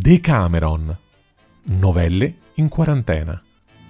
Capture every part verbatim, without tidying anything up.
Decameron. Novelle in quarantena.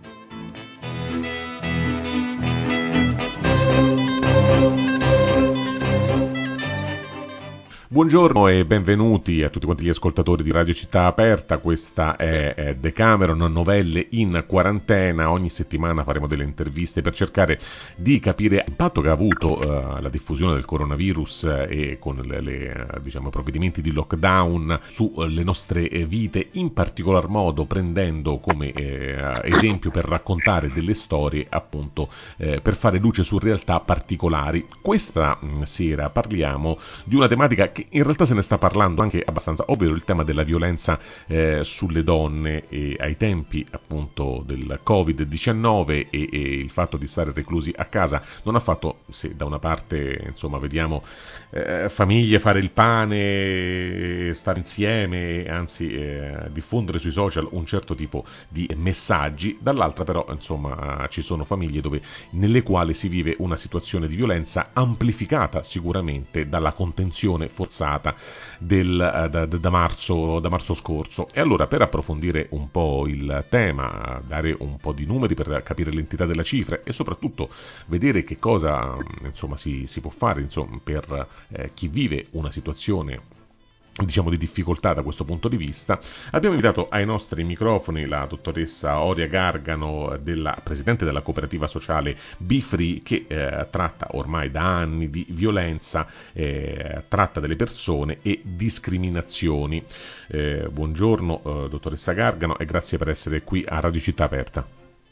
Buongiorno e benvenuti a tutti quanti gli ascoltatori di Radio Città Aperta. Questa è, è Decameron, novelle in quarantena. Ogni settimana faremo delle interviste per cercare di capire l'impatto che ha avuto uh, la diffusione del coronavirus uh, e con le, le uh, diciamo, provvedimenti di lockdown sulle uh, nostre uh, vite, in particolar modo prendendo come uh, esempio per raccontare delle storie, appunto uh, per fare luce su realtà particolari. Questa um, sera parliamo di una tematica che in realtà se ne sta parlando anche abbastanza, ovvero il tema della violenza eh, sulle donne, e ai tempi appunto del covid diciannove e, e il fatto di stare reclusi a casa non ha fatto, se da una parte insomma vediamo eh, famiglie fare il pane, stare insieme, anzi eh, diffondere sui social un certo tipo di messaggi, dall'altra però insomma ci sono famiglie dove, nelle quali si vive una situazione di violenza amplificata sicuramente dalla contenzione forzata del, da, da, marzo, da marzo scorso. E allora, per approfondire un po' il tema, dare un po' di numeri per capire l'entità della cifra e soprattutto vedere che cosa insomma si, si può fare insomma, per eh, chi vive una situazione diciamo di difficoltà da questo punto di vista, abbiamo invitato ai nostri microfoni la dottoressa Oria Gargano, della, presidente della cooperativa sociale Be Free, che eh, tratta ormai da anni di violenza, eh, tratta delle persone e discriminazioni. Eh, buongiorno eh, dottoressa Gargano e grazie per essere qui a Radio Città Aperta.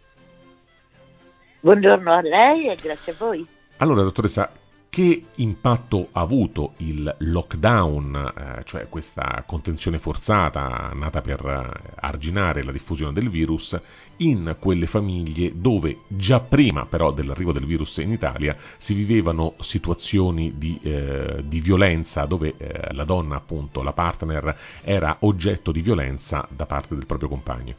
Buongiorno a lei e grazie a voi. Allora dottoressa, che impatto ha avuto il lockdown, eh, cioè questa contenzione forzata nata per eh, arginare la diffusione del virus, in quelle famiglie dove già prima però dell'arrivo del virus in Italia si vivevano situazioni di, eh, di violenza, dove eh, la donna, appunto, la partner, era oggetto di violenza da parte del proprio compagno?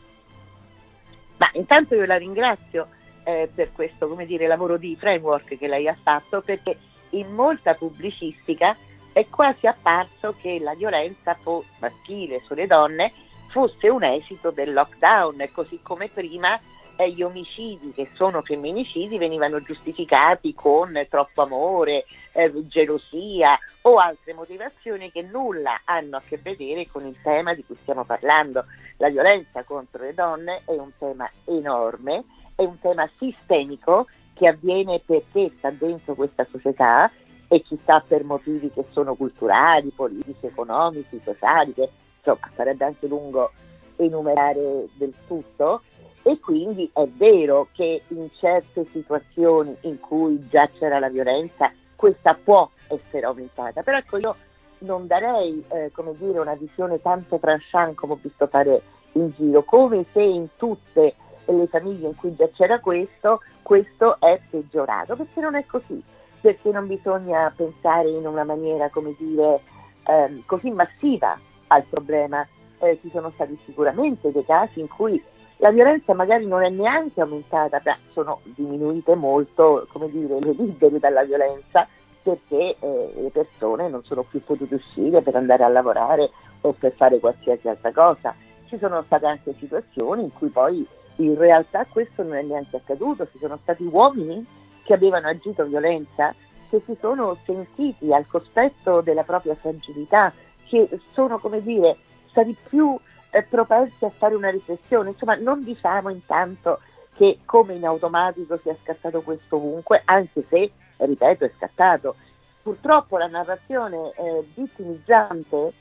Ma intanto io la ringrazio eh, per questo, come dire, lavoro di framework che lei ha fatto, perché in molta pubblicistica è quasi apparso che la violenza fo- maschile sulle donne fosse un esito del lockdown, così come prima eh, gli omicidi che sono femminicidi venivano giustificati con troppo amore, eh, gelosia o altre motivazioni che nulla hanno a che vedere con il tema di cui stiamo parlando. La violenza contro le donne è un tema enorme, è un tema sistemico che avviene perché sta dentro questa società e ci sta per motivi che sono culturali, politici, economici, sociali, che insomma sarebbe anche lungo enumerare del tutto. E quindi è vero che in certe situazioni in cui già c'era la violenza questa può essere aumentata, però ecco, io non darei eh, come dire una visione tanto tranchant come ho visto fare in giro, come se in tutte le famiglie in cui già c'era questo, questo è peggiorato, perché non è così, perché non bisogna pensare in una maniera, come dire, ehm, così massiva al problema. Eh, ci sono stati sicuramente dei casi in cui la violenza magari non è neanche aumentata, ma sono diminuite molto, come dire, le libere dalla violenza, perché eh, le persone non sono più potute uscire per andare a lavorare o per fare qualsiasi altra cosa. Ci sono state anche situazioni in cui poi in realtà questo non è neanche accaduto, ci sono stati uomini che avevano agito violenza, che si sono sentiti al cospetto della propria fragilità, che sono, come dire, stati più eh, propensi a fare una riflessione. Insomma, non diciamo intanto che come in automatico sia scattato questo ovunque, anche se, ripeto, è scattato. Purtroppo la narrazione eh, vittimizzante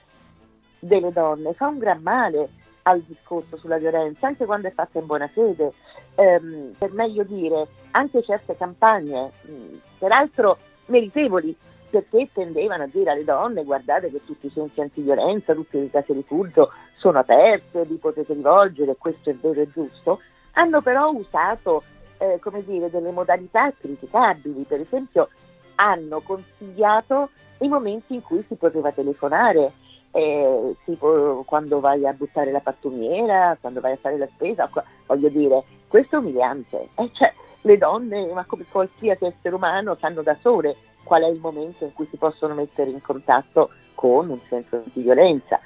delle donne fa un gran male al discorso sulla violenza, anche quando è fatta in buona fede, ehm, per meglio dire, anche certe campagne, mh, peraltro meritevoli, perché tendevano a dire alle donne: guardate che tutti i centri antiviolenza, tutte le case rifugio sono aperte, vi potete rivolgere, questo è vero e giusto, hanno però usato eh, come dire, delle modalità criticabili. Per esempio hanno consigliato i momenti in cui si poteva telefonare, Eh, tipo quando vai a buttare la pattumiera, quando vai a fare la spesa, voglio dire, questo è umiliante. Eh, cioè, le donne, ma come qualsiasi essere umano, sanno da sole qual è il momento in cui si possono mettere in contatto con un centro di violenza.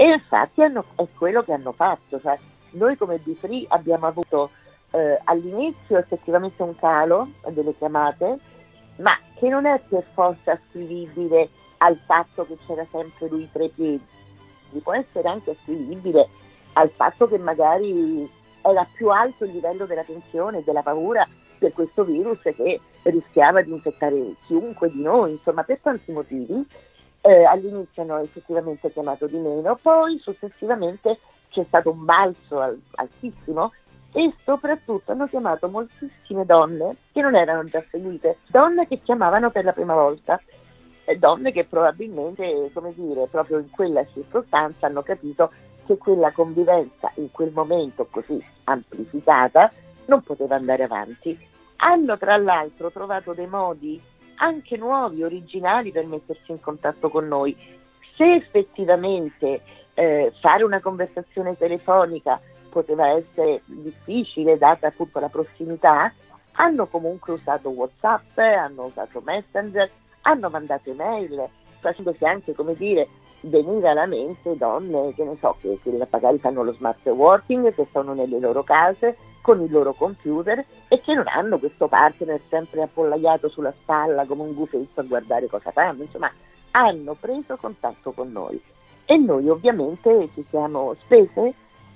E infatti hanno, è quello che hanno fatto, cioè, noi come BeFree abbiamo avuto eh, all'inizio effettivamente un calo delle chiamate, ma che non è per forza ascrivibile al fatto che c'era sempre lui tra i piedi, può essere anche ascrivibile al fatto che magari era più alto il livello della tensione e della paura per questo virus che rischiava di infettare chiunque di noi, insomma per tanti motivi. Eh, all'inizio hanno effettivamente chiamato di meno, poi successivamente c'è stato un balzo al, altissimo e soprattutto hanno chiamato moltissime donne che non erano già seguite, donne che chiamavano per la prima volta, eh, donne che probabilmente, come dire, proprio in quella circostanza hanno capito che quella convivenza in quel momento così amplificata non poteva andare avanti. Hanno tra l'altro trovato dei modi anche nuovi, originali per mettersi in contatto con noi. Se effettivamente eh, fare una conversazione telefonica poteva essere difficile data appunto la prossimità, hanno comunque usato WhatsApp, hanno usato Messenger, hanno mandato email, facendosi anche, come dire, venire alla mente donne che ne so, che, che magari fanno lo smart working, che sono nelle loro case con il loro computer e che non hanno questo partner sempre appollaiato sulla spalla come un gufetto a guardare cosa fanno, insomma hanno preso contatto con noi e noi ovviamente ci siamo spese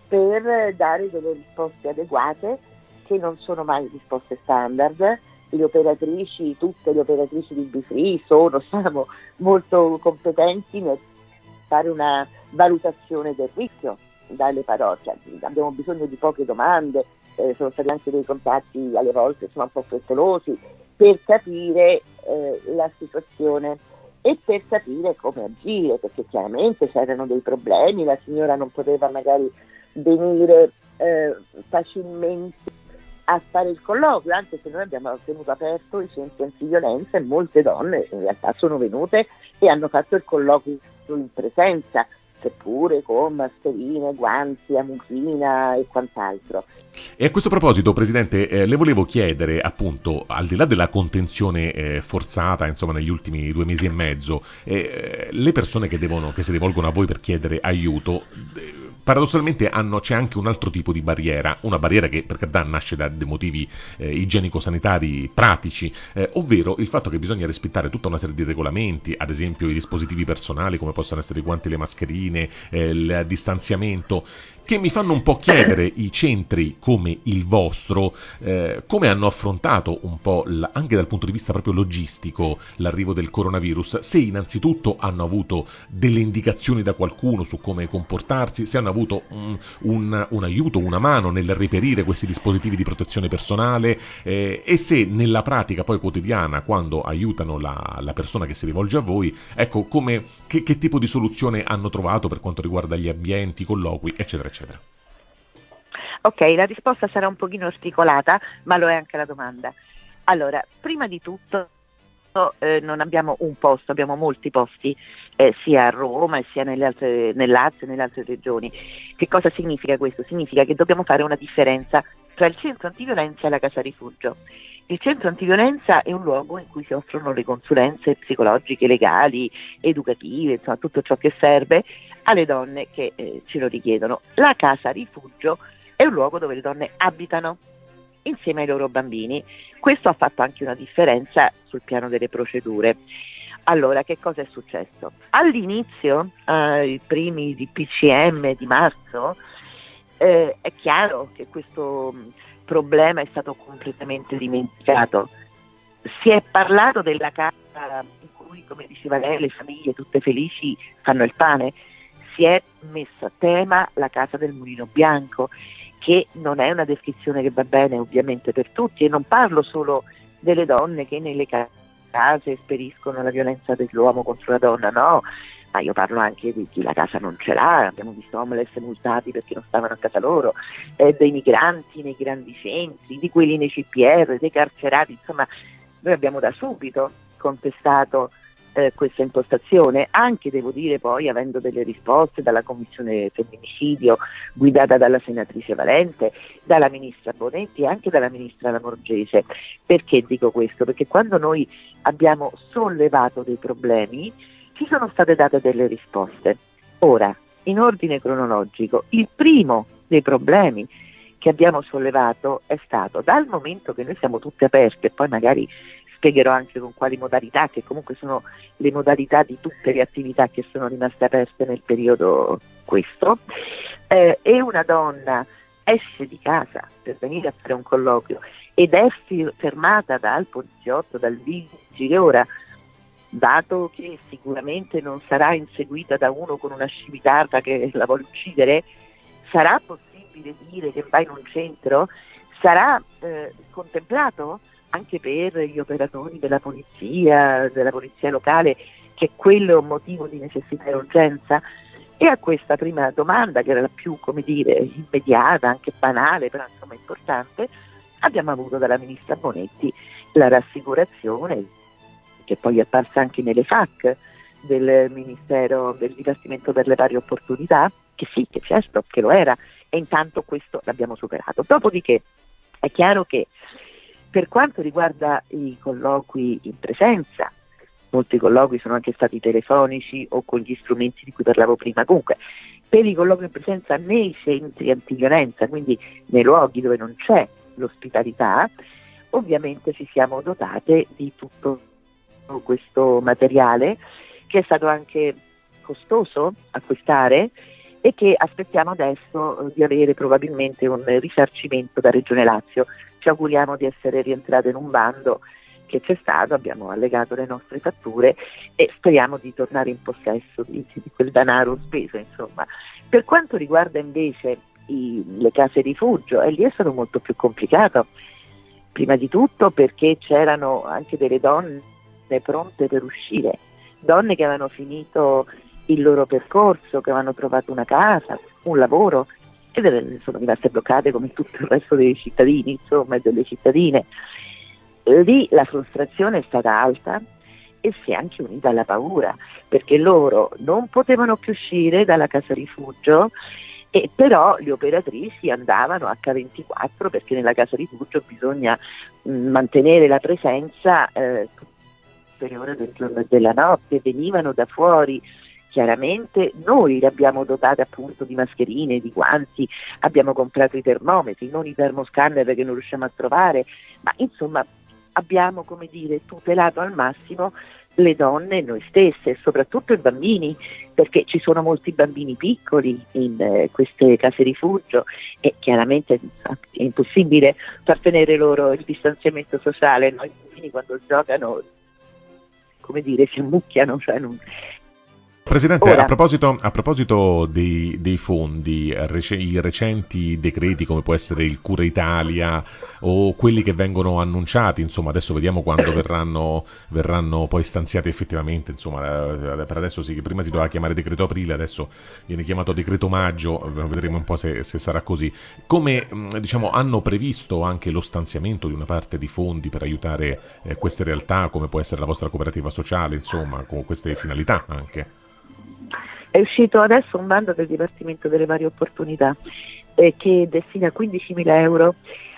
per dare delle risposte adeguate che non sono mai risposte standard. Le operatrici, tutte le operatrici di BeFree sono, siamo molto competenti nel fare una valutazione del rischio dalle parole, cioè, abbiamo bisogno di poche domande, eh, sono stati anche dei contatti alle volte insomma, un po' frettolosi per capire eh, la situazione e per capire come agire, perché chiaramente c'erano dei problemi, la signora non poteva magari venire eh, facilmente a fare il colloquio, anche se noi abbiamo tenuto aperto i centri antiviolenza e molte donne in realtà sono venute e hanno fatto il colloquio in presenza, seppure con mascherine, guanti, amuchina e quant'altro. E a questo proposito, Presidente, eh, le volevo chiedere, appunto, al di là della contenzione eh, forzata, insomma, negli ultimi due mesi e mezzo, eh, le persone che, devono, che si rivolgono a voi per chiedere aiuto, eh, paradossalmente hanno, c'è anche un altro tipo di barriera, una barriera che per carità nasce da dei motivi eh, igienico-sanitari pratici, eh, ovvero il fatto che bisogna rispettare tutta una serie di regolamenti, ad esempio i dispositivi personali, come possono essere i guanti e le mascherine, eh, il distanziamento, che mi fanno un po' chiedere i centri come il vostro eh, come hanno affrontato un po' l- anche dal punto di vista proprio logistico l'arrivo del coronavirus, se innanzitutto hanno avuto delle indicazioni da qualcuno su come comportarsi, se hanno avuto un, un, un aiuto, una mano nel reperire questi dispositivi di protezione personale eh, e se nella pratica poi quotidiana, quando aiutano la, la persona che si rivolge a voi, ecco come, che, che tipo di soluzione hanno trovato per quanto riguarda gli ambienti, i colloqui, eccetera, eccetera. Ok, la risposta sarà un pochino articolata, ma lo è anche la domanda. Allora, prima di tutto eh, non abbiamo un posto, abbiamo molti posti, eh, sia a Roma sia nelle altre, nel Lazio e nelle altre regioni. Che cosa significa questo? Significa che dobbiamo fare una differenza tra il centro antiviolenza e la casa rifugio. Il centro antiviolenza è un luogo in cui si offrono le consulenze psicologiche, legali, educative, insomma tutto ciò che serve alle donne che eh, ce lo richiedono. La casa rifugio è un luogo dove le donne abitano insieme ai loro bambini. Questo ha fatto anche una differenza sul piano delle procedure. Allora, che cosa è successo? All'inizio, ai eh, primi di P C M di marzo, eh, è chiaro che questo mh, problema è stato completamente dimenticato. Si è parlato della casa in cui, come diceva lei, le famiglie tutte felici fanno il pane. Si è messa a tema la casa del Mulino Bianco, che non è una descrizione che va bene ovviamente per tutti, e non parlo solo delle donne che nelle case esperiscono la violenza dell'uomo contro la donna, no, ma io parlo anche di chi la casa non ce l'ha, abbiamo visto homeless multati perché non stavano a casa loro, eh, dei migranti nei grandi centri, di quelli nei C P R, dei carcerati, insomma noi abbiamo da subito contestato Eh, questa impostazione, anche devo dire poi avendo delle risposte dalla Commissione Femminicidio guidata dalla senatrice Valente, dalla ministra Bonetti e anche dalla ministra Lamorgese. Perché dico questo? Perché quando noi abbiamo sollevato dei problemi ci sono state date delle risposte. Ora, in ordine cronologico. Il primo dei problemi che abbiamo sollevato è stato, dal momento che noi siamo tutte aperte, e poi magari spiegherò anche con quali modalità, che comunque sono le modalità di tutte le attività che sono rimaste aperte nel periodo questo, eh, e una donna esce di casa per venire a fare un colloquio ed è fermata dal poliziotto, dal vigile. Ora, dato che sicuramente non sarà inseguita da uno con una scimitata che la vuole uccidere, sarà possibile dire che va in un centro? Sarà eh, contemplato anche per gli operatori della polizia, della polizia locale, che quello è un motivo di necessità e urgenza? E a questa prima domanda, che era la più, come dire, immediata, anche banale, però insomma importante, abbiamo avuto dalla ministra Bonetti la rassicurazione, che poi è apparsa anche nelle F A Q del Ministero, del Dipartimento per le Pari Opportunità, che sì, che certo, che lo era, e intanto questo l'abbiamo superato. Dopodiché è chiaro che per quanto riguarda i colloqui in presenza, molti colloqui sono anche stati telefonici o con gli strumenti di cui parlavo prima. Comunque, per i colloqui in presenza nei centri antiviolenza, quindi nei luoghi dove non c'è l'ospitalità, ovviamente ci siamo dotate di tutto questo materiale, che è stato anche costoso acquistare e che aspettiamo adesso eh, di avere probabilmente un risarcimento da Regione Lazio. Ci auguriamo di essere rientrate in un bando che c'è stato, abbiamo allegato le nostre fatture e speriamo di tornare in possesso di, di quel denaro speso, insomma. Per quanto riguarda invece i, le case rifugio, e lì è stato molto più complicato, prima di tutto perché c'erano anche delle donne pronte per uscire, donne che avevano finito il loro percorso, che avevano trovato una casa, un lavoro, e sono rimaste bloccate come tutto il resto dei cittadini, insomma, e delle cittadine. Lì la frustrazione è stata alta e si è anche unita alla paura, perché loro non potevano più uscire dalla casa rifugio, e però le operatrici andavano acca ventiquattro, perché nella casa rifugio bisogna mh, mantenere la presenza eh, tutte le ore del giorno e della notte, venivano da fuori. Chiaramente noi le abbiamo dotate appunto di mascherine, di guanti, abbiamo comprato i termometri, non i termoscanner che non riusciamo a trovare, ma insomma abbiamo, come dire, tutelato al massimo le donne e noi stesse, e soprattutto i bambini, perché ci sono molti bambini piccoli in eh, queste case rifugio e chiaramente è impossibile far tenere loro il distanziamento sociale, no? I bambini quando giocano, come dire, si ammucchiano, cioè non... Presidente, Ora, a proposito, a proposito dei, dei fondi, rec- i recenti decreti come può essere il Cura Italia o quelli che vengono annunciati, insomma adesso vediamo quando verranno, verranno poi stanziati effettivamente, insomma eh, per adesso sì, prima si doveva chiamare decreto aprile, adesso viene chiamato decreto maggio, vedremo un po' se, se sarà così. Come mh, diciamo hanno previsto anche lo stanziamento di una parte di fondi per aiutare eh, queste realtà, come può essere la vostra cooperativa sociale, insomma, con queste finalità anche? è uscito adesso un bando del Dipartimento delle Pari Opportunità eh, che destina quindicimila euro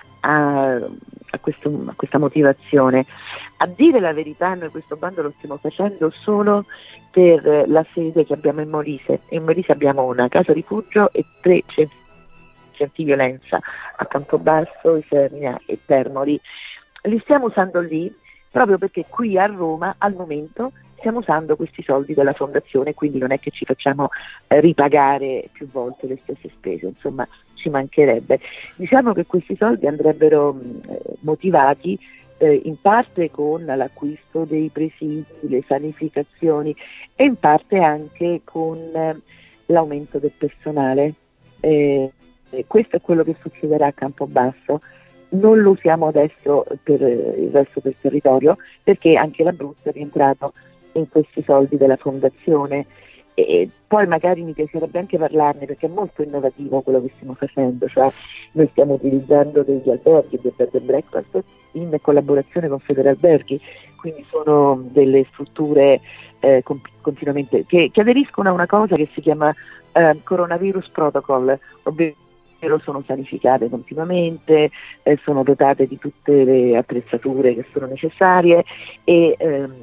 a, a, questo, a questa motivazione. A dire la verità, noi questo bando lo stiamo facendo solo per la sede che abbiamo in Molise. In Molise abbiamo una casa rifugio e tre centri antiviolenza a Campobasso, Isernia e Termoli. Li stiamo usando lì proprio perché qui a Roma al momento stiamo usando questi soldi della fondazione, quindi non è che ci facciamo eh, ripagare più volte le stesse spese, insomma ci mancherebbe. Diciamo che questi soldi andrebbero mh, motivati eh, in parte con l'acquisto dei presidi, le sanificazioni e in parte anche con eh, l'aumento del personale. Eh, questo è quello che succederà a Campobasso. Non lo usiamo adesso per il resto del territorio perché anche l'Abruzzo è rientrato in questi soldi della fondazione, e poi magari mi piacerebbe anche parlarne perché è molto innovativo quello che stiamo facendo, cioè noi stiamo utilizzando degli alberghi, del bed and breakfast in collaborazione con Federalberghi, quindi sono delle strutture eh, con, continuamente che, che aderiscono a una cosa che si chiama eh, Coronavirus Protocol, ovvero sono sanificate continuamente, eh, sono dotate di tutte le attrezzature che sono necessarie e ehm,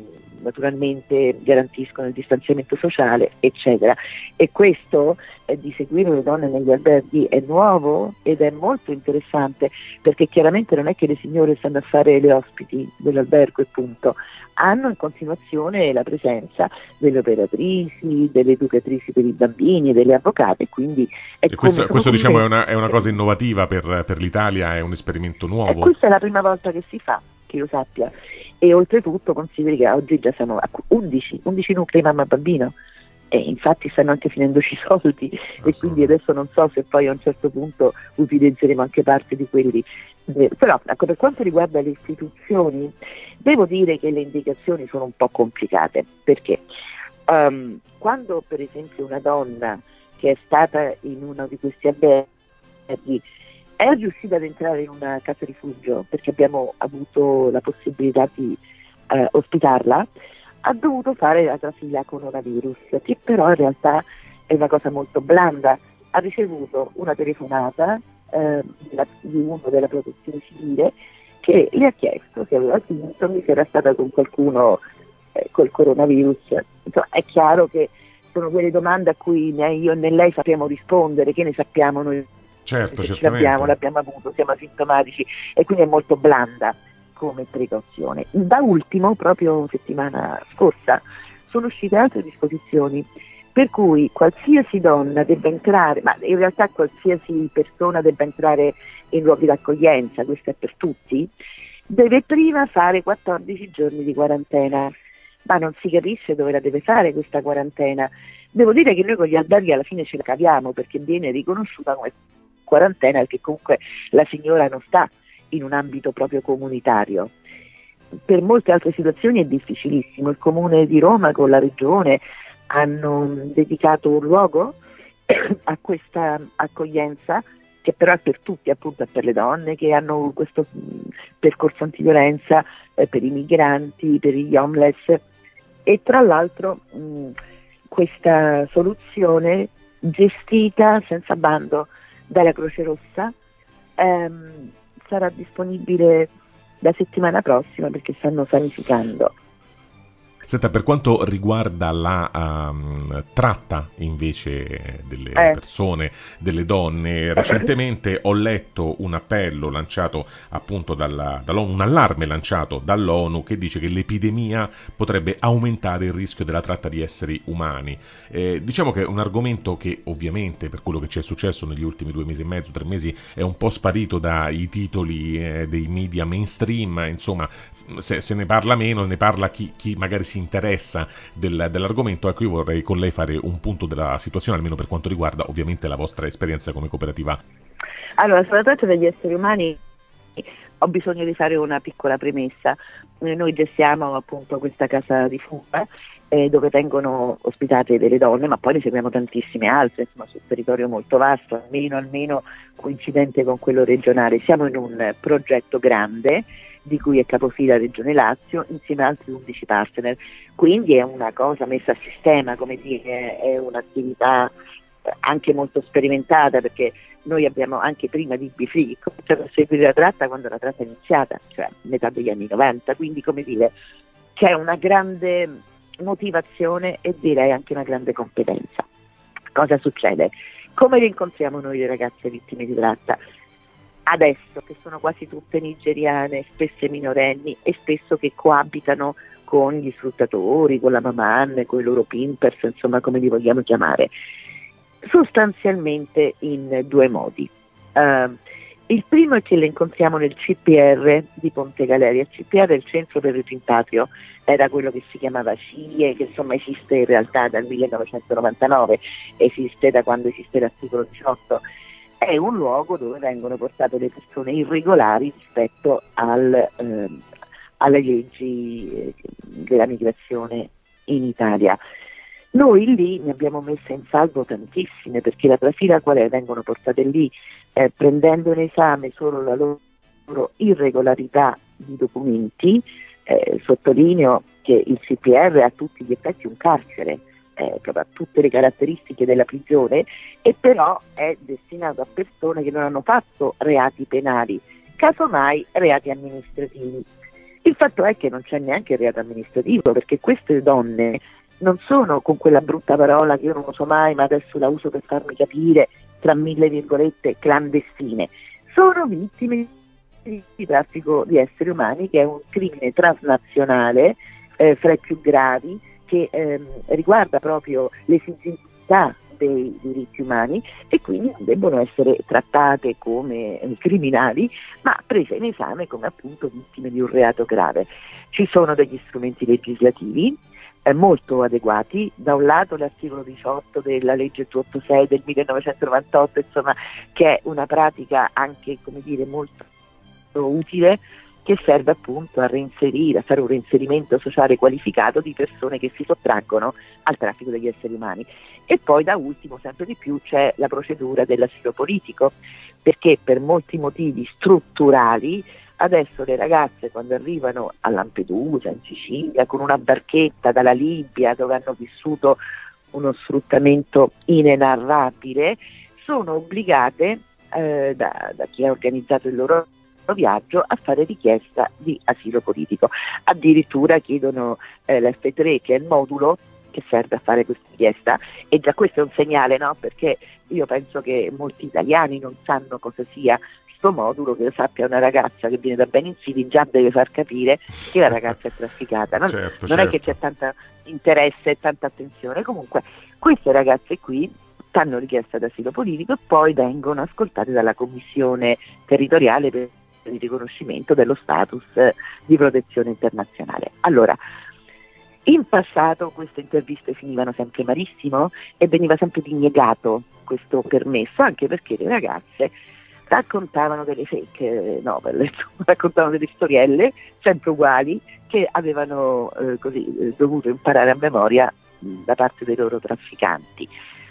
naturalmente garantiscono il distanziamento sociale, eccetera. E questo eh, di seguire le donne negli alberghi è nuovo ed è molto interessante, perché chiaramente non è che le signore stanno a fare le ospiti dell'albergo e punto, hanno in continuazione la presenza delle operatrici, delle educatrici per i bambini, delle avvocate, quindi è e questo, come, questo come diciamo è una, è una cosa innovativa per, per l'Italia, è un esperimento e nuovo. questa è la prima volta che si fa, che io sappia, e oltretutto consideri che oggi già sono undici, undici nuclei mamma-bambino, e infatti stanno anche finendoci i soldi, e quindi adesso non so se poi a un certo punto utilizzeremo anche parte di quelli. Eh, però ecco, per quanto riguarda le istituzioni, devo dire che le indicazioni sono un po' complicate, perché um, quando per esempio una donna che è stata in uno di questi alberghi è riuscita ad entrare in una casa rifugio, perché abbiamo avuto la possibilità di eh, ospitarla, ha dovuto fare la trafila coronavirus, che però in realtà è una cosa molto blanda. Ha ricevuto una telefonata eh, della, di uno della protezione civile che le ha chiesto se aveva sintomi, se era stata con qualcuno eh, col coronavirus. Insomma, è chiaro che sono quelle domande a cui né io né lei sappiamo rispondere, che ne sappiamo noi. Certo, Se ce certamente. l'abbiamo, l'abbiamo avuto, siamo asintomatici, e quindi è molto blanda come precauzione. Da ultimo, proprio settimana scorsa, sono uscite altre disposizioni per cui qualsiasi donna debba entrare, ma in realtà qualsiasi persona debba entrare in luoghi d'accoglienza, questo è per tutti, deve prima fare quattordici giorni di quarantena, ma non si capisce dove la deve fare questa quarantena. Devo dire che noi con gli alberghi alla fine ce la caviamo, perché viene riconosciuta come quarantena, perché comunque la signora non sta in un ambito proprio comunitario. Per molte altre situazioni è difficilissimo. Il Comune di Roma con la Regione hanno dedicato un luogo a questa accoglienza, che però è per tutti, appunto è per le donne che hanno questo percorso antiviolenza, eh, per i migranti, per gli homeless, e tra l'altro mh, questa soluzione gestita senza bando dalla Croce Rossa ehm, sarà disponibile la settimana prossima, perché stanno sanificando. Senta, per quanto riguarda la um, tratta invece delle Eh. persone, delle donne, recentemente ho letto un appello lanciato appunto dalla, dall'ONU, un allarme lanciato dall'ONU che dice che l'epidemia potrebbe aumentare il rischio della tratta di esseri umani. Eh, diciamo che è un argomento che ovviamente, per quello che ci è successo negli ultimi due mesi e mezzo, tre mesi, è un po' sparito dai titoli eh, dei media mainstream, insomma, se, se ne parla meno, ne parla chi, chi magari si interessa del, dell'argomento. Ecco, io vorrei con lei fare un punto della situazione, almeno per quanto riguarda ovviamente la vostra esperienza come cooperativa. Allora, sulla tratta degli esseri umani ho bisogno di fare una piccola premessa. Noi gestiamo appunto questa casa di fuga eh, dove vengono ospitate delle donne, ma poi ne seguiamo tantissime altre, insomma, sul territorio molto vasto, almeno, almeno coincidente con quello regionale. Siamo in un progetto grande di cui è capofila Regione Lazio, insieme ad altri undici partner, quindi è una cosa messa a sistema, come dire, è un'attività anche molto sperimentata, perché noi abbiamo anche prima di Be Free cominciato a seguire la tratta quando la tratta è iniziata, cioè a metà degli anni novanta, quindi come dire c'è una grande motivazione e direi anche una grande competenza. Cosa succede? Come rincontriamo noi le ragazze vittime di tratta? Adesso che sono quasi tutte nigeriane, spesse minorenni e spesso che coabitano con gli sfruttatori, con la maman, con i loro pimpers, insomma come li vogliamo chiamare, sostanzialmente in due modi. Uh, il primo è che le incontriamo nel C P R di Ponte Galeria. Il C P R è il centro per il rimpatrio, era quello che si chiamava C I E, che insomma esiste in realtà dal millenovecentonovantanove, esiste da quando esiste l'articolo diciotto. È un luogo dove vengono portate le persone irregolari rispetto al, eh, alle leggi eh, della migrazione in Italia. Noi lì ne abbiamo messe in salvo tantissime, perché la trafila qual è? Vengono portate lì eh, prendendo in esame solo la loro irregolarità di documenti. Eh, sottolineo che il C P R ha a tutti gli effetti un carcere, eh, proprio ha tutte le caratteristiche della prigione, e però è destinato a persone che non hanno fatto reati penali, casomai reati amministrativi. Il fatto è che non c'è neanche il reato amministrativo, perché queste donne non sono, con quella brutta parola che io non uso mai, ma adesso la uso per farmi capire, tra mille virgolette, clandestine, sono vittime di traffico di esseri umani, che è un crimine transnazionale eh, fra i più gravi, che ehm, riguarda proprio l'esigibilità dei diritti umani, e quindi non debbono essere trattate come eh, criminali, ma prese in esame come appunto vittime di un reato grave. Ci sono degli strumenti legislativi eh, molto adeguati, da un lato l'articolo diciotto della legge duecentottantasei del millenovecentonovantotto, insomma, che è una pratica anche, come dire, molto utile, che serve appunto a reinserire, a fare un reinserimento sociale qualificato di persone che si sottraggono al traffico degli esseri umani. E poi da ultimo, sempre di più, c'è la procedura dell'asilo politico, perché per molti motivi strutturali adesso le ragazze, quando arrivano a Lampedusa, in Sicilia, con una barchetta dalla Libia, dove hanno vissuto uno sfruttamento inenarrabile, sono obbligate eh, da, da chi ha organizzato il loro viaggio a fare richiesta di asilo politico. Addirittura chiedono eh, l'F tre, che è il modulo che serve a fare questa richiesta, e già questo è un segnale, no? Perché io penso che molti italiani non sanno cosa sia sto modulo. Che lo sappia una ragazza che viene da Benin City, già deve far capire che la ragazza è trafficata. Non, certo, non certo. è che c'è tanto interesse e tanta attenzione. Comunque queste ragazze qui fanno richiesta d'asilo politico e poi vengono ascoltate dalla commissione territoriale per il riconoscimento dello status di protezione internazionale. Allora, in passato queste interviste finivano sempre malissimo e veniva sempre dinigato questo permesso, anche perché le ragazze raccontavano delle fake novel, insomma, raccontavano delle storielle sempre uguali che avevano eh, così eh, dovuto imparare a memoria mh, da parte dei loro trafficanti.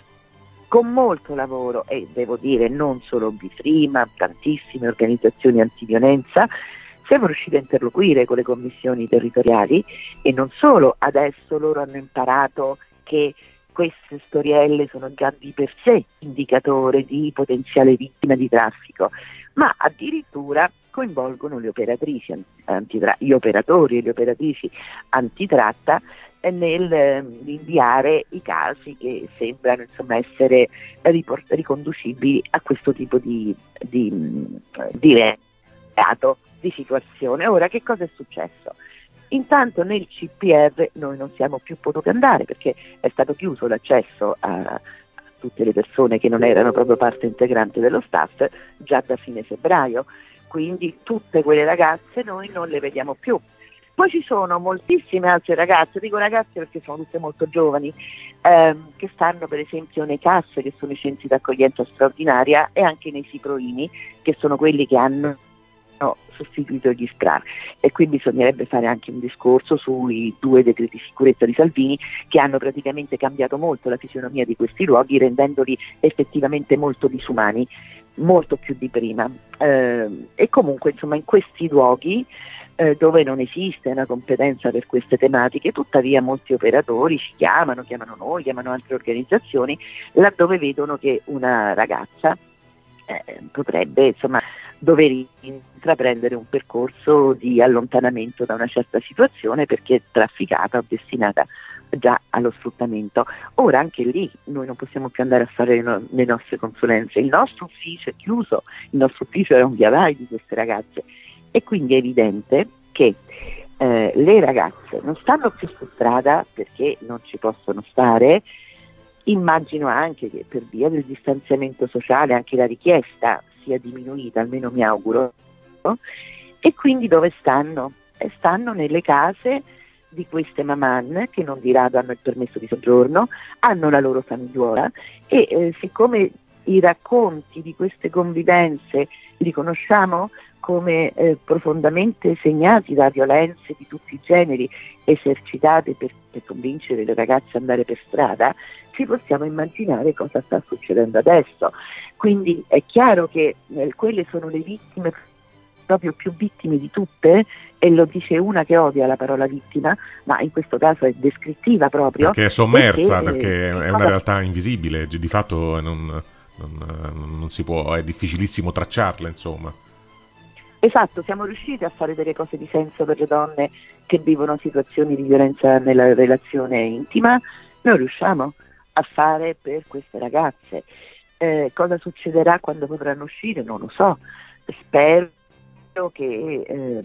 Con molto lavoro, e devo dire non solo Bifree, ma tantissime organizzazioni antiviolenza, siamo riusciti a interloquire con le commissioni territoriali, e non solo, adesso loro hanno imparato che queste storielle sono già di per sé indicatore di potenziale vittima di traffico, ma addirittura coinvolgono le operatrici antitratta, gli operatori e le operatrici antitratta nel eh, inviare i casi che sembrano, insomma, essere riport- riconducibili a questo tipo di, di, di reato, di situazione. Ora, che cosa è successo? Intanto nel C P R noi non siamo più potuti andare, perché è stato chiuso l'accesso a, a tutte le persone che non erano proprio parte integrante dello staff già da fine febbraio, quindi tutte quelle ragazze noi non le vediamo più. Poi ci sono moltissime altre ragazze, dico ragazze perché sono tutte molto giovani, ehm, che stanno per esempio nei C A S, che sono i centri d'accoglienza straordinaria, e anche nei SIPROINI, che sono quelli che hanno no, sostituito gli S P R A, e qui bisognerebbe fare anche un discorso sui due decreti sicurezza di Salvini, che hanno praticamente cambiato molto la fisionomia di questi luoghi, rendendoli effettivamente molto disumani, molto più di prima. Eh, e comunque, insomma, in questi luoghi eh, dove non esiste una competenza per queste tematiche, tuttavia molti operatori ci chiamano, chiamano noi, chiamano altre organizzazioni, laddove vedono che una ragazza eh, potrebbe, insomma, dover intraprendere un percorso di allontanamento da una certa situazione perché è trafficata o destinata già allo sfruttamento. Ora anche lì noi non possiamo più andare a fare le, no- le nostre consulenze, il nostro ufficio è chiuso, il nostro ufficio è un via vai di queste ragazze, e quindi è evidente che eh, le ragazze non stanno più su strada perché non ci possono stare. Immagino anche che per via del distanziamento sociale anche la richiesta sia diminuita, almeno mi auguro, no? E quindi dove stanno? Eh, stanno nelle case di queste maman, che non di rado hanno il permesso di soggiorno, hanno la loro famigliuola, e eh, siccome i racconti di queste convivenze li conosciamo come eh, profondamente segnati da violenze di tutti i generi esercitate per, per convincere le ragazze ad andare per strada, ci possiamo immaginare cosa sta succedendo adesso. Quindi è chiaro che eh, quelle sono le vittime, proprio più vittime di tutte, e lo dice una che odia la parola vittima, ma in questo caso è descrittiva proprio. Perché è sommersa, perché, perché eh, è una realtà invisibile, di fatto non, non, non si può, è difficilissimo tracciarla, insomma. Esatto, siamo riusciti a fare delle cose di senso per le donne che vivono situazioni di violenza nella relazione intima, noi riusciamo a fare per queste ragazze. Eh, cosa succederà quando potranno uscire? Non lo so, spero che eh,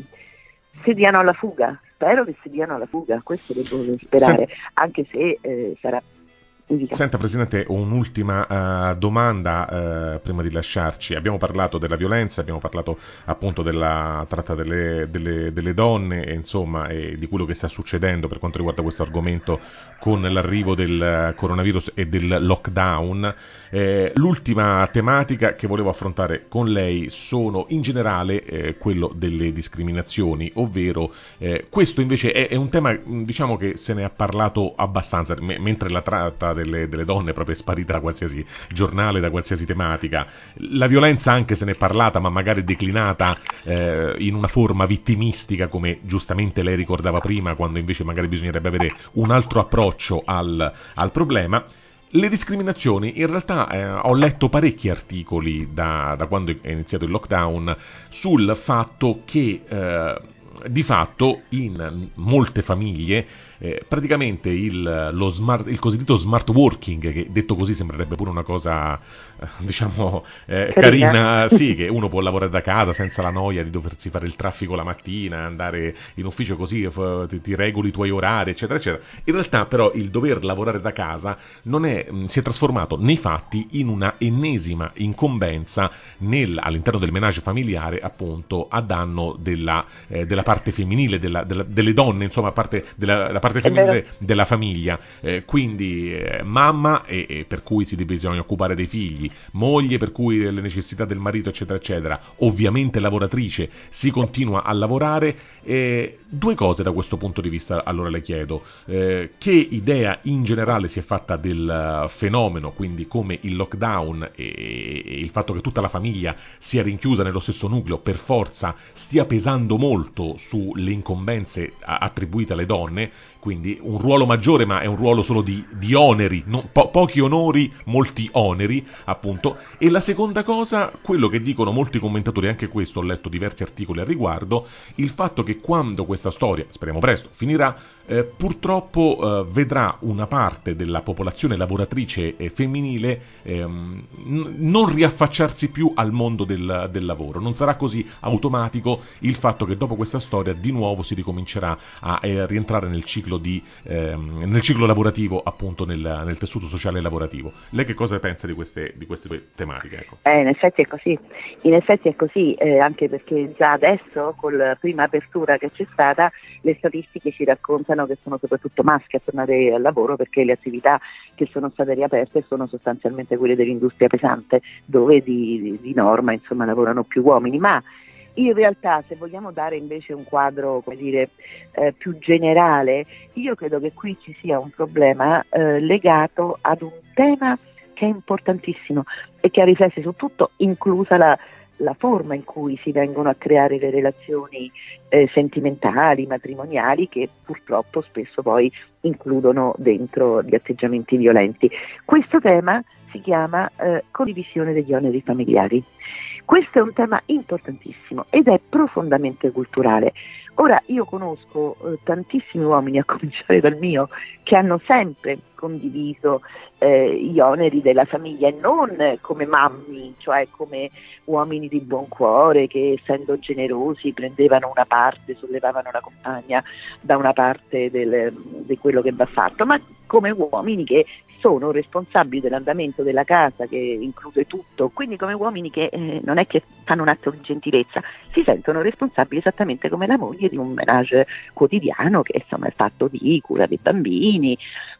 si diano alla fuga, spero che si diano alla fuga, questo devo sperare, Sen- anche se eh, sarà... Senta Presidente, un'ultima uh, domanda uh, prima di lasciarci. Abbiamo parlato della violenza, abbiamo parlato appunto della tratta delle, delle, delle donne e insomma e di quello che sta succedendo per quanto riguarda questo argomento con l'arrivo del coronavirus e del lockdown. Eh, l'ultima tematica che volevo affrontare con lei sono in generale eh, quello delle discriminazioni, ovvero eh, questo invece è, è un tema diciamo che se ne ha parlato abbastanza, m- mentre la tratta delle, delle donne è proprio sparita da qualsiasi giornale, da qualsiasi tematica. La violenza anche se ne è parlata, ma magari declinata eh, in una forma vittimistica, come giustamente lei ricordava prima, quando invece magari bisognerebbe avere un altro approccio al, al problema. Le discriminazioni, in realtà eh, ho letto parecchi articoli da, da quando è iniziato il lockdown sul fatto che eh, di fatto in molte famiglie eh, praticamente il, lo smart, il cosiddetto smart working, che detto così sembrerebbe pure una cosa eh, diciamo eh, carina, sì, che uno può lavorare da casa senza la noia di doversi fare il traffico la mattina, andare in ufficio così, f- ti, ti regoli i tuoi orari, eccetera, eccetera. In realtà però il dover lavorare da casa non è, mh, si è trasformato nei fatti in una ennesima incombenza nel, all'interno del ménage familiare, appunto a danno della, eh, della parte femminile, della, della, delle donne, insomma, parte della, la parte femminile della famiglia. Eh, quindi eh, mamma, e, e per cui si bisogna occupare dei figli, moglie per cui le necessità del marito, eccetera, eccetera. Ovviamente lavoratrice, si continua a lavorare. Eh, due cose da questo punto di vista, allora le chiedo. Eh, che idea in generale si è fatta del fenomeno, quindi come il lockdown e, e il fatto che tutta la famiglia sia rinchiusa nello stesso nucleo per forza stia pesando molto sulle incombenze attribuite alle donne, quindi un ruolo maggiore ma è un ruolo solo di, di oneri, no, po- pochi onori, molti oneri appunto. E la seconda cosa, quello che dicono molti commentatori, anche questo ho letto diversi articoli al riguardo, il fatto che quando questa storia, speriamo presto, finirà, eh, purtroppo eh, vedrà una parte della popolazione lavoratrice eh, femminile ehm, n- non riaffacciarsi più al mondo del, del lavoro. Non sarà così automatico il fatto che dopo questa storia di nuovo si ricomincerà a eh, rientrare nel ciclo, di, ehm, nel ciclo lavorativo, appunto nel, nel tessuto sociale lavorativo. Lei che cosa pensa di queste, di queste due tematiche? Ecco. Eh, in effetti è così, in effetti è così eh, anche perché già adesso, con la prima apertura che c'è stata, le statistiche ci raccontano che sono soprattutto maschi a tornare al lavoro, perché le attività che sono state riaperte sono sostanzialmente quelle dell'industria pesante, dove di, di, di norma insomma lavorano più uomini, ma in realtà, se vogliamo dare invece un quadro, come dire, eh, più generale, io credo che qui ci sia un problema eh, legato ad un tema che è importantissimo e che ha riflessi su tutto, inclusa la, la forma in cui si vengono a creare le relazioni eh, sentimentali, matrimoniali, che purtroppo spesso poi includono dentro gli atteggiamenti violenti. Questo tema si chiama eh, condivisione degli oneri familiari. Questo è un tema importantissimo ed è profondamente culturale. Ora, io conosco eh, tantissimi uomini, a cominciare dal mio, che hanno sempre condiviso eh, gli oneri della famiglia, e non eh, come mammi, cioè come uomini di buon cuore che, essendo generosi, prendevano una parte, sollevavano la compagna da una parte del, di quello che va fatto, ma come uomini che sono responsabili dell'andamento della casa, che include tutto, quindi come uomini che eh, non è che fanno un atto di gentilezza, si sentono responsabili esattamente come la moglie di un ménage quotidiano che insomma è fatto di cura dei bambini,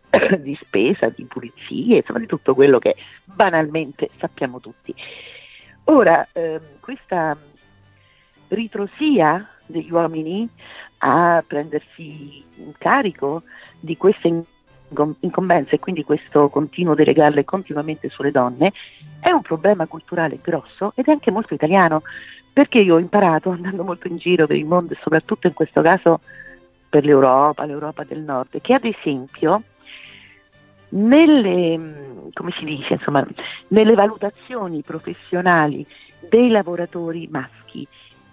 di spesa, di pulizie, insomma di tutto quello che banalmente sappiamo tutti. Ora, ehm, questa ritrosia degli uomini a prendersi in carico di queste incombenze e quindi questo continuo delegarle continuamente sulle donne è un problema culturale grosso ed è anche molto italiano, perché io ho imparato andando molto in giro per il mondo e soprattutto in questo caso per l'Europa, l'Europa del Nord, che ad esempio nelle, come si dice, insomma, nelle valutazioni professionali dei lavoratori maschi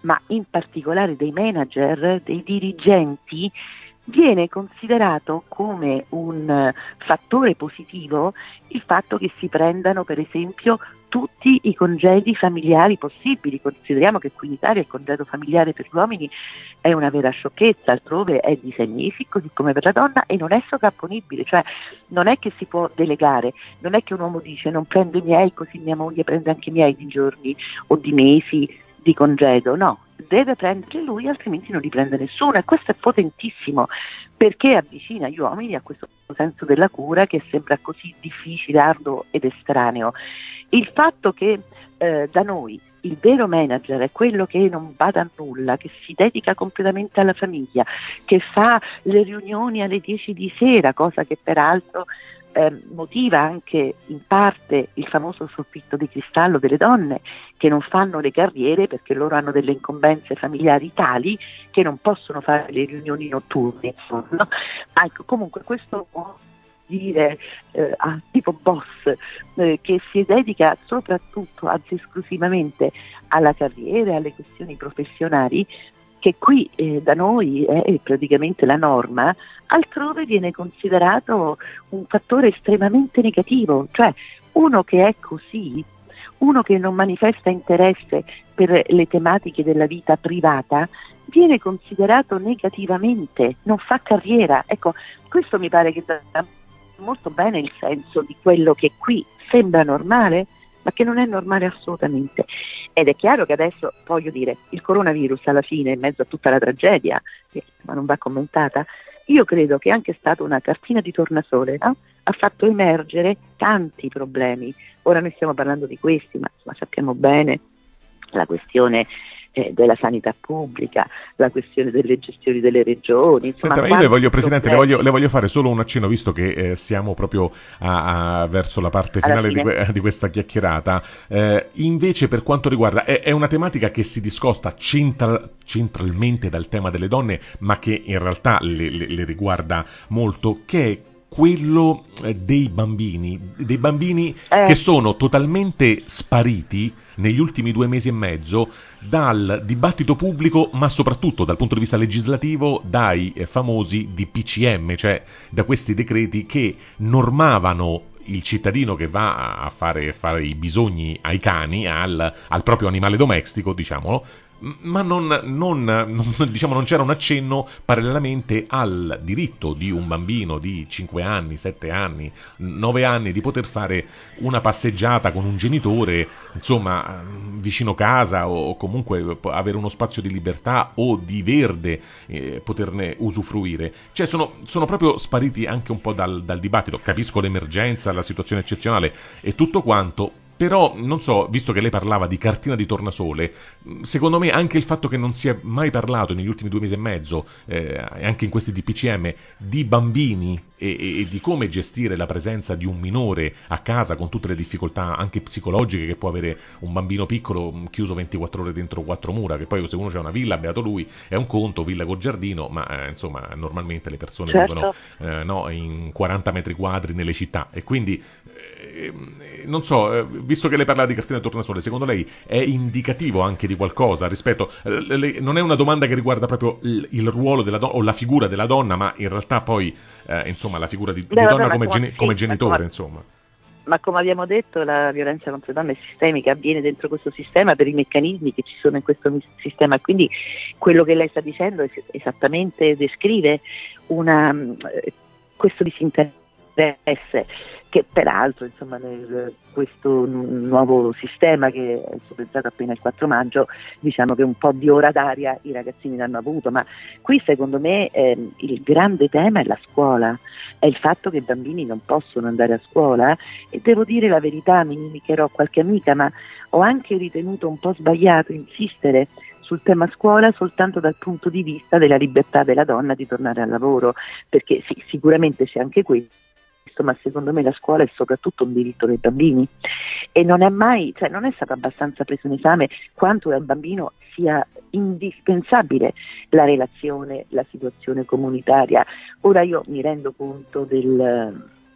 ma in particolare dei manager, dei dirigenti, viene considerato come un uh, fattore positivo il fatto che si prendano per esempio tutti i congedi familiari possibili. Consideriamo che qui in Italia il congedo familiare per gli uomini è una vera sciocchezza, altrove è di sei mesi così come per la donna e non è sovrapponibile, cioè non è che si può delegare, non è che un uomo dice non prendo i miei così mia moglie prende anche i miei di giorni o di mesi di congedo, no, deve prendere lui altrimenti non li prende nessuno e questo è potentissimo perché avvicina gli uomini a questo senso della cura che sembra così difficile, arduo ed estraneo. Il fatto che eh, da noi il vero manager è quello che non bada a nulla, che si dedica completamente alla famiglia, che fa le riunioni alle dieci di sera, cosa che peraltro eh, motiva anche in parte il famoso soffitto di cristallo delle donne che non fanno le carriere perché loro hanno delle incombenze familiari tali che non possono fare le riunioni notturne. No? Ecco, comunque questo può dire eh, a tipo boss eh, che si dedica soprattutto, anzi esclusivamente alla carriera e alle questioni professionali, che qui eh, da noi è praticamente la norma, altrove viene considerato un fattore estremamente negativo, cioè uno che è così, uno che non manifesta interesse per le tematiche della vita privata, viene considerato negativamente, non fa carriera. Ecco, questo mi pare che dà molto bene il senso di quello che qui sembra normale, ma che non è normale assolutamente. Ed è chiaro che adesso, voglio dire, il coronavirus alla fine, in mezzo a tutta la tragedia, che ma non va commentata, io credo che è anche stata una cartina di tornasole, no? Ha fatto emergere tanti problemi. Ora noi stiamo parlando di questi, ma, ma sappiamo bene la questione eh, della sanità pubblica, la questione delle gestioni delle regioni. Insomma, Senta, io le voglio, Presidente, le problemi. voglio, le voglio fare solo un accenno, visto che eh, siamo proprio a, a, verso la parte Alla finale di, fine. que- di questa chiacchierata. Eh, invece, per quanto riguarda, è, è una tematica che si discosta centra- centralmente dal tema delle donne, ma che in realtà le, le, le riguarda molto, che è quello eh, dei bambini, dei bambini Eh, che sono totalmente spariti negli ultimi due mesi e mezzo dal dibattito pubblico, ma soprattutto dal punto di vista legislativo dai eh, famosi D P C M, cioè da questi decreti che normavano il cittadino che va a fare, fare i bisogni ai cani, al, al proprio animale domestico, diciamolo, ma non, non, non, diciamo, non c'era un accenno parallelamente al diritto di un bambino di cinque anni, sette anni, nove anni di poter fare una passeggiata con un genitore, insomma, vicino casa o comunque avere uno spazio di libertà o di verde, eh, poterne usufruire. Cioè sono, sono proprio spariti anche un po' dal, dal dibattito. Capisco l'emergenza, la situazione eccezionale e tutto quanto, però, non so, visto che lei parlava di cartina di tornasole, secondo me anche il fatto che non si è mai parlato negli ultimi due mesi e mezzo, eh, anche in questi D P C M, di bambini e, e, e di come gestire la presenza di un minore a casa con tutte le difficoltà anche psicologiche che può avere un bambino piccolo chiuso ventiquattro ore dentro quattro mura, che poi se uno c'è una villa, beato lui, è un conto, villa col giardino, ma eh, insomma normalmente le persone certo. vivono eh, no, in quaranta metri quadri nelle città e quindi eh, non so, eh, visto che lei parla di cartina di tornasole, secondo lei è indicativo anche di qualcosa rispetto, eh, le, non è una domanda che riguarda proprio il, il ruolo della donna o la figura della donna, ma in realtà poi eh, insomma la figura di, Beh, di vabbè, donna ma come, come, geni- come sì, ma genitore, come, insomma. ma come abbiamo detto la violenza contro le donne è sistemica, avviene dentro questo sistema per i meccanismi che ci sono in questo sistema, quindi quello che lei sta dicendo es- esattamente descrive una, eh, questo disinteresse che peraltro insomma nel, questo n- nuovo sistema che è stato pensato appena il quattro maggio, diciamo che un po' di ora d'aria i ragazzini l'hanno avuto, ma qui secondo me ehm, il grande tema è la scuola, è il fatto che i bambini non possono andare a scuola e devo dire la verità, mi inimicherò qualche amica, ma ho anche ritenuto un po' sbagliato insistere sul tema scuola soltanto dal punto di vista della libertà della donna di tornare al lavoro, perché sì, sicuramente c'è anche questo, ma secondo me la scuola è soprattutto un diritto dei bambini e non è mai, cioè non è stato abbastanza preso in esame quanto al bambino sia indispensabile la relazione, la situazione comunitaria. Ora io mi rendo conto del,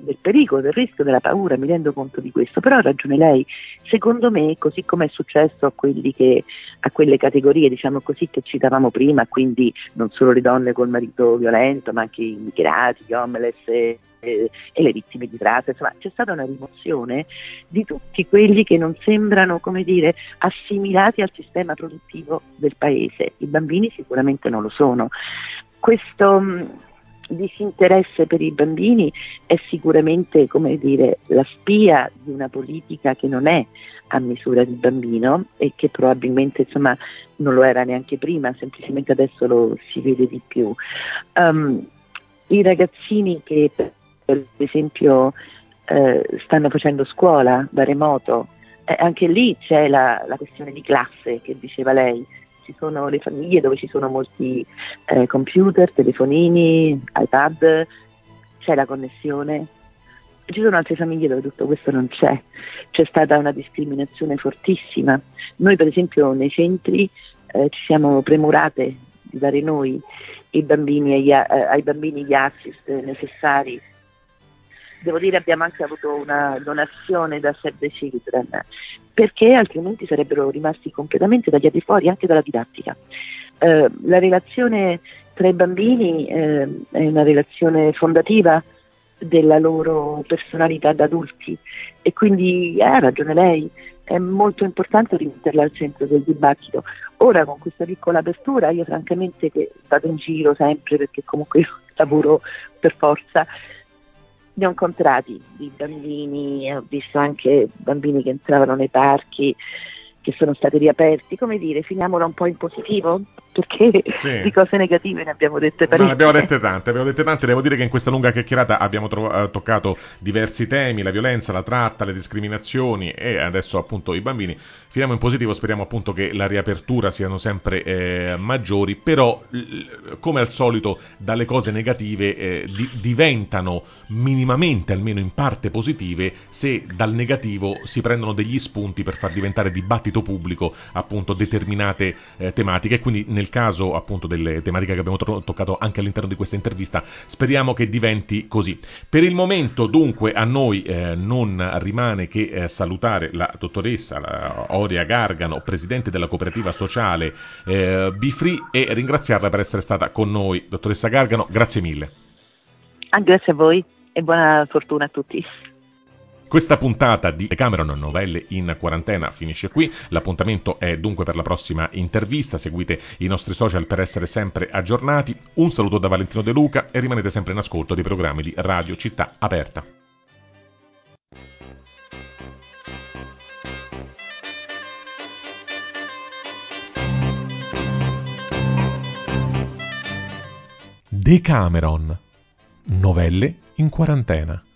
del pericolo, del rischio, della paura, mi rendo conto di questo, però ha ragione lei, secondo me, così come è successo a quelli che, a quelle categorie, diciamo così, che citavamo prima, quindi non solo le donne col marito violento, ma anche i immigrati, gli homeless e, e, e le vittime di tratta, insomma c'è stata una rimozione di tutti quelli che non sembrano, come dire, assimilati al sistema produttivo del paese. I bambini sicuramente non lo sono. Questo mh, disinteresse per i bambini è sicuramente, come dire, la spia di una politica che non è a misura di bambino e che probabilmente, insomma, non lo era neanche prima, semplicemente adesso lo si vede di più. Um, I ragazzini che per esempio eh, stanno facendo scuola da remoto, eh, anche lì c'è la, la questione di classe che diceva lei. Ci sono le famiglie dove ci sono molti eh, computer, telefonini, iPad, c'è la connessione. Ci sono altre famiglie dove tutto questo non c'è, c'è stata una discriminazione fortissima. Noi per esempio nei centri eh, ci siamo premurate di dare noi i bambini agli, eh, ai bambini gli assist necessari. Devo dire abbiamo anche avuto una donazione da Save the Children, perché altrimenti sarebbero rimasti completamente tagliati fuori anche dalla didattica. Eh, la relazione tra i bambini eh, è una relazione fondativa della loro personalità da adulti e quindi ha ragione lei, è molto importante rimetterla al centro del dibattito. Ora con questa piccola apertura io francamente, che vado in giro sempre perché comunque io lavoro per forza, ne ho incontrati di bambini, ho visto anche bambini che entravano nei parchi che sono stati riaperti, come dire, finiamola un po' in positivo, perché sì, di cose negative ne abbiamo dette parecchie. No, ne abbiamo dette tante, abbiamo dette tante, devo dire che in questa lunga chiacchierata abbiamo tro- toccato diversi temi, la violenza, la tratta, le discriminazioni e adesso appunto i bambini. Finiamo in positivo, speriamo appunto che la riapertura siano sempre eh, maggiori, però l- come al solito dalle cose negative eh, di- diventano minimamente, almeno in parte positive, se dal negativo si prendono degli spunti per far diventare dibattito pubblico appunto determinate eh, tematiche, e quindi nel caso appunto delle tematiche che abbiamo to- toccato anche all'interno di questa intervista speriamo che diventi così. Per il momento dunque a noi eh, non rimane che eh, salutare la dottoressa la Oria Gargano, presidente della cooperativa sociale eh, Be Free, e ringraziarla per essere stata con noi. Dottoressa Gargano, grazie mille. Ah, grazie a voi e buona fortuna a tutti. Questa puntata di Decameron Novelle in Quarantena finisce qui, l'appuntamento è dunque per la prossima intervista, seguite i nostri social per essere sempre aggiornati, un saluto da Valentino De Luca e rimanete sempre in ascolto dei programmi di Radio Città Aperta. Decameron Novelle in Quarantena.